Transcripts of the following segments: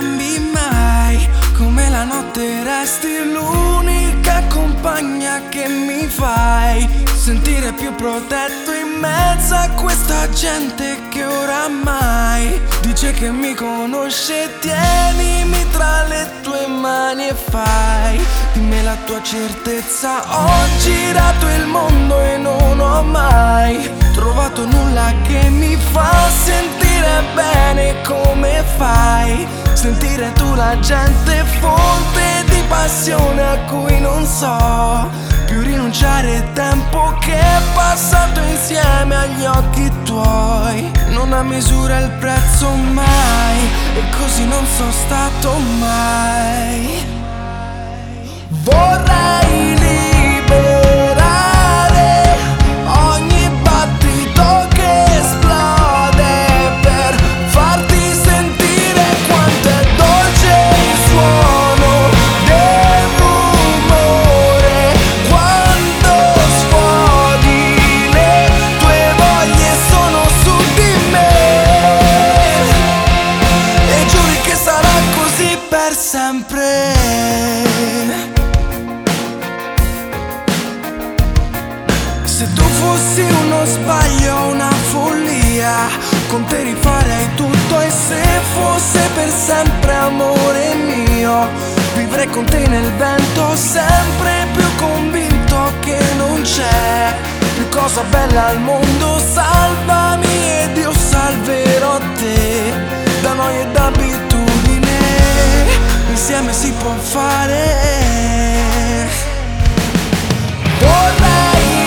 cambi mai, come la notte resti l'unica compagna che mi fai sentire più protetto in mezzo a questa gente che oramai dice che mi conosce. Tienimi tra le tue mani e fai di me la tua certezza. Ho girato il mondo e non ho mai trovato nulla che mi fa sentire bene come fai sentire tu la gente, fonte di passione a cui non so più rinunciare. Tempo che è passato insieme agli occhi tuoi non ha misura il prezzo mai, e così non sono stato mai. Vorrei liberare ogni battito che esplode per farti sentire quanto è dolce il suono del rumore quando sfoghi le tue voglie sono su di me, e giuri che sarà così per sempre. Se tu fossi uno sbaglio, una follia, con te rifarei tutto, e se fosse per sempre amore mio, vivrei con te nel vento, sempre più convinto che non c'è più cosa bella al mondo. Salvami ed io salverò te, da noia ed abitudine, insieme si può fare. Vorrei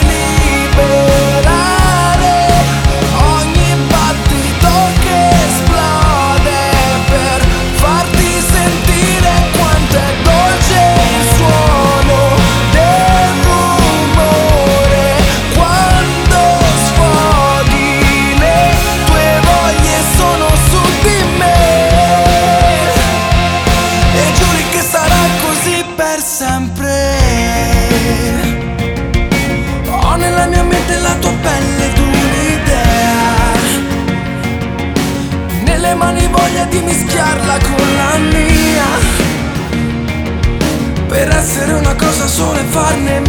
liberare ogni battito che esplode per farti sentire quanto è dolce il suono del rumore quando sfoghi le tue voglie sono su di me, e giuri che sarà così per sempre. Ho nella mia mente la tua pelle ed un'idea, nelle mani voglia di mischiarla con la mia, per essere una cosa sola e farne